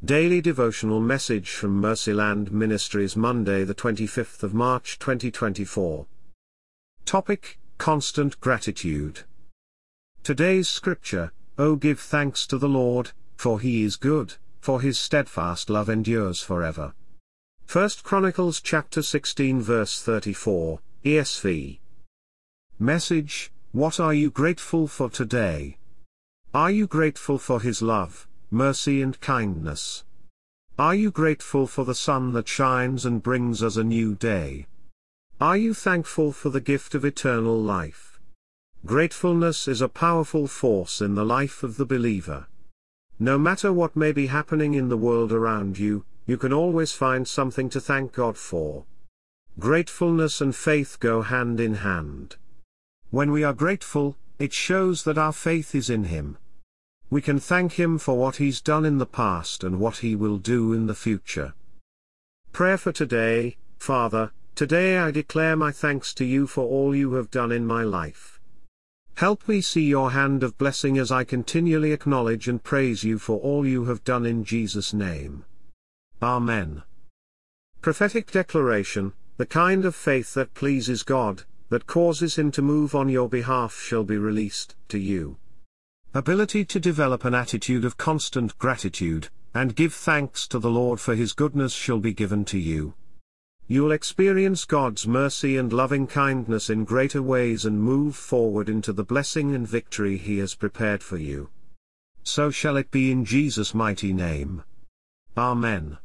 Daily Devotional Message from Mercyland Ministries, Monday the 25th of March 2024. Topic: Constant Gratitude. Today's Scripture: Oh, give thanks to the Lord, for He is good, for His steadfast love endures forever. 1 Chronicles chapter 16 verse 34, ESV. Message: What are you grateful for today? Are you grateful for His love, mercy and kindness? Are you grateful for the sun that shines and brings us a new day? Are you thankful for the gift of eternal life? Gratefulness is a powerful force in the life of the believer. No matter what may be happening in the world around you, you can always find something to thank God for. Gratefulness and faith go hand in hand. When we are grateful, it shows that our faith is in Him. We can thank Him for what He's done in the past and what He will do in the future. Prayer for today: Father, today I declare my thanks to You for all You have done in my life. Help me see Your hand of blessing as I continually acknowledge and praise You for all You have done in Jesus' name. Amen. Prophetic declaration: the kind of faith that pleases God, that causes Him to move on your behalf, shall be released to you. Ability to develop an attitude of constant gratitude, and give thanks to the Lord for His goodness shall be given to you. You'll experience God's mercy and loving kindness in greater ways and move forward into the blessing and victory He has prepared for you. So shall it be in Jesus' mighty name. Amen.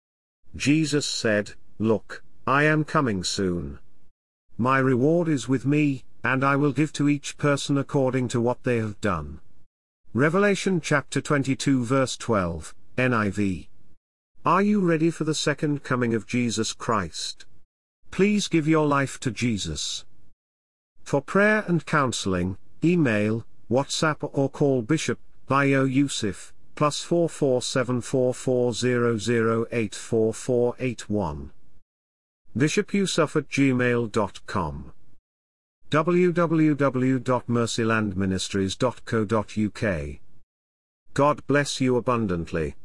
Jesus said, "Look, I am coming soon. My reward is with me, and I will give to each person according to what they have done." Revelation chapter 22 verse 12, NIV. Are you ready for the second coming of Jesus Christ? Please give your life to Jesus. For prayer and counseling, email, WhatsApp or call Bishop Bayo Yusuf, +44 7440084481. bishopyusuf@gmail.com. www.mercylandministries.co.uk. God bless you abundantly.